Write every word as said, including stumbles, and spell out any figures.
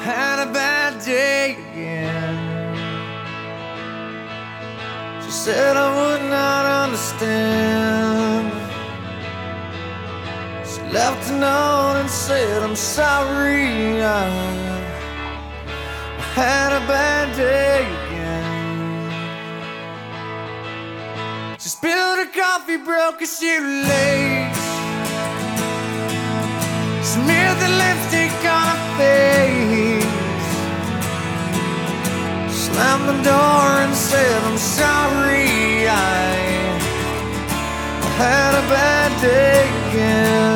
had a bad day again. She said I would not understand. She left a note and said I'm sorry, I, I had a bad day again. She spilled her coffee, broke her shoelace, smeared the lipstick on her face, slammed the door and said I'm sorry, I, I had a bad day again.